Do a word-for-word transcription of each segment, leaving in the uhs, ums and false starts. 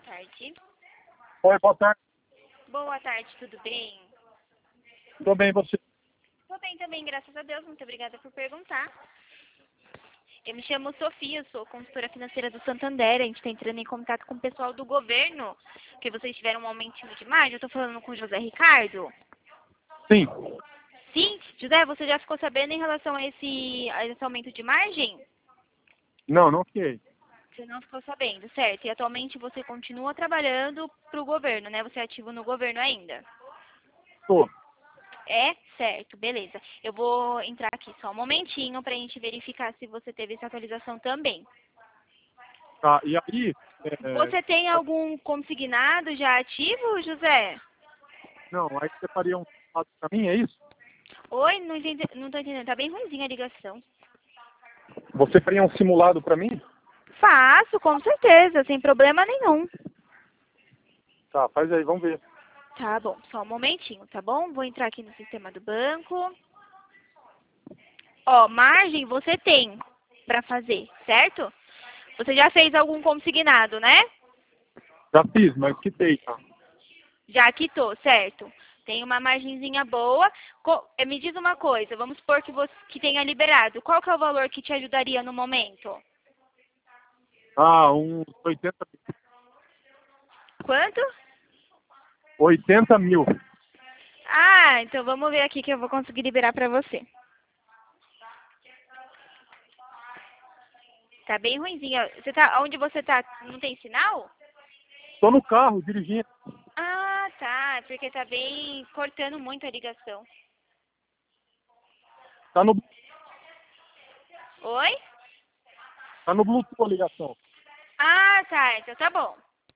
tarde. Oi, boa tarde. Boa tarde, tudo bem? Tudo bem, você? Tô bem também, graças a Deus. Muito obrigada por perguntar. Eu me chamo Sofia, eu sou consultora financeira do Santander. A gente está entrando em contato com o pessoal do governo, porque vocês tiveram um aumentinho de margem. Eu tô falando com o José Ricardo. Sim. Sim, José, você já ficou sabendo em relação a esse, a esse aumento de margem? Não, não fiquei. Você não ficou sabendo, certo? E atualmente você continua trabalhando para o governo, né? Você é ativo no governo ainda. Tô. É? Certo, beleza. Eu vou entrar aqui só um momentinho para a gente verificar se você teve essa atualização também. Tá, e aí... É... Você tem algum consignado já ativo, José? Não, aí você faria um lado pra mim, é isso? Oi, não, entendi, não tô entendendo. Tá bem ruimzinha a ligação. Você faria um simulado pra mim? Faço, com certeza, sem problema nenhum. Tá, faz aí, vamos ver. Tá bom, só um momentinho, tá bom? Vou entrar aqui no sistema do banco. Ó, margem você tem para fazer, certo? Você já fez algum consignado, né? Já fiz, mas quitei, tá? Já quitou, certo? Tem uma margenzinha boa. Co- eh, Me diz uma coisa, vamos supor que você que tenha liberado. Qual que é o valor que te ajudaria no momento? Ah, uns oitenta mil. Quanto? oitenta mil. Ah, então vamos ver aqui que eu vou conseguir liberar para você. Tá bem ruimzinho. Você tá, onde você tá, não tem sinal? Tô no carro, dirigindo. Ah, tá, porque tá bem cortando muito a ligação. Tá no, Oi? tá no Bluetooth a ligação. Ah, tá, então tá bom.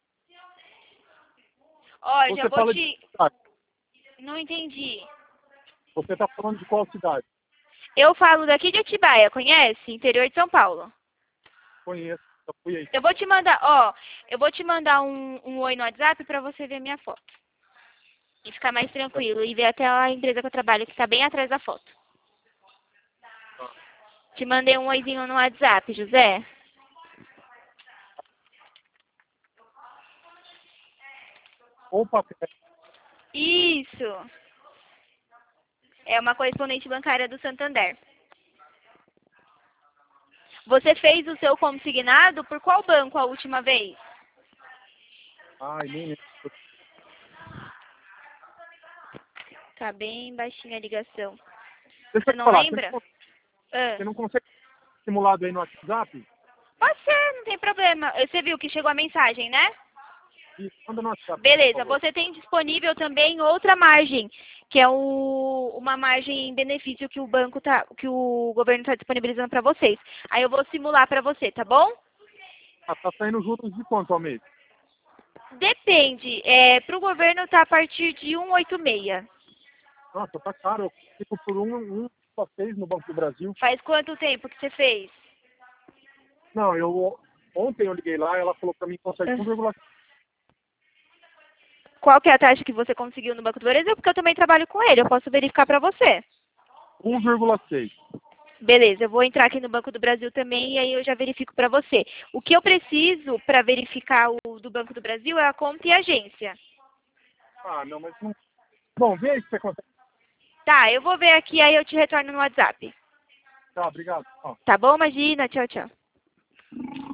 Ó, já Você vou fala de te... qual cidade? Não entendi. Você tá falando de qual cidade? Eu falo daqui de Atibaia, conhece? Interior de São Paulo. Conheço, já fui aí. Eu vou te mandar, ó, eu vou te mandar um, um oi no WhatsApp pra você ver minha foto. E ficar mais tranquilo e ver até a empresa que eu trabalho, que tá bem atrás da foto. Te mandei um oizinho no WhatsApp, José. Opa, Isso. É uma correspondente bancária do Santander. Você fez o seu consignado por qual banco a última vez? ai, nem lembro. Tá bem baixinha a ligação. Deixa Você eu te não falar, você não, lembra? con- Ah. você não consegue simulado aí no WhatsApp? Pode ser, não tem problema. Você viu que chegou a mensagem, né? Isso, manda no WhatsApp, por Beleza, favor. você tem disponível também outra margem, que é o, uma margem em benefício que o banco tá, que o governo está disponibilizando para vocês. Aí eu vou simular para você, tá bom? Ah, tá saindo juros de quanto ao mês? Depende. É, para o governo tá a partir de cento e oitenta e seis. Nossa, tá caro. Eu fico por um, um só seis no Banco do Brasil. Faz quanto tempo que você fez? Não, eu ontem eu liguei lá, ela falou pra mim que consegue um vírgula cinco. Qual que é a taxa que você conseguiu no Banco do Brasil? Porque eu também trabalho com ele, eu posso verificar para você. um vírgula seis. Beleza, eu vou entrar aqui no Banco do Brasil também e aí eu já verifico para você. O que eu preciso para verificar o do Banco do Brasil é a conta e a agência. Ah, não, mas não. Bom, vê aí se você consegue. Tá, eu vou ver aqui, aí eu te retorno no WhatsApp. Tá, obrigado. Ó. Tá bom? Imagina, tchau, tchau.